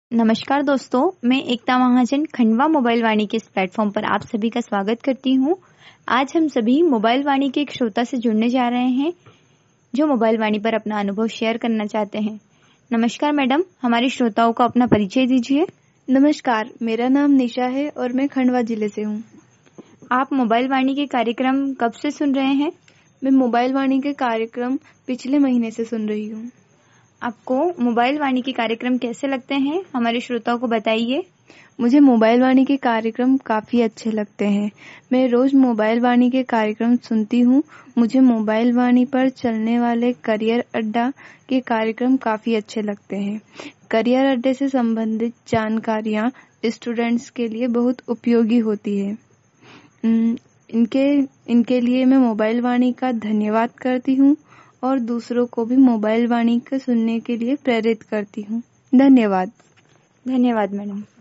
नमस्कार दोस्तों, मैं एकता महाजन खंडवा मोबाइल वाणी के इस प्लेटफॉर्म पर आप सभी का स्वागत करती हूँ। आज हम सभी मोबाइल वाणी के एक श्रोता से जुड़ने जा रहे हैं जो मोबाइल वाणी पर अपना अनुभव शेयर करना चाहते हैं। नमस्कार मैडम, हमारे श्रोताओं को अपना परिचय दीजिए। नमस्कार, मेरा नाम निशा है और मैं खंडवा जिले से हूँ। आप मोबाइल वाणी के कार्यक्रम कब से सुन रहे हैं? मैं मोबाइल वाणी के कार्यक्रम पिछले महीने से सुन रही हूँ। आपको मोबाइल वाणी के कार्यक्रम कैसे लगते हैं, हमारे श्रोताओं को बताइए। मुझे मोबाइल वाणी के कार्यक्रम काफ़ी अच्छे लगते हैं। मैं रोज़ मोबाइल वाणी के कार्यक्रम सुनती हूँ। मुझे मोबाइल वाणी पर चलने वाले करियर अड्डा के कार्यक्रम काफ़ी अच्छे लगते हैं। करियर अड्डे से संबंधित जानकारियाँ स्टूडेंट्स के लिए बहुत उपयोगी होती है। इनके लिए मैं मोबाइल वाणी का धन्यवाद करती हूँ और दूसरों को भी मोबाइल वाणी को सुनने के लिए प्रेरित करती हूँ। धन्यवाद। धन्यवाद मैडम।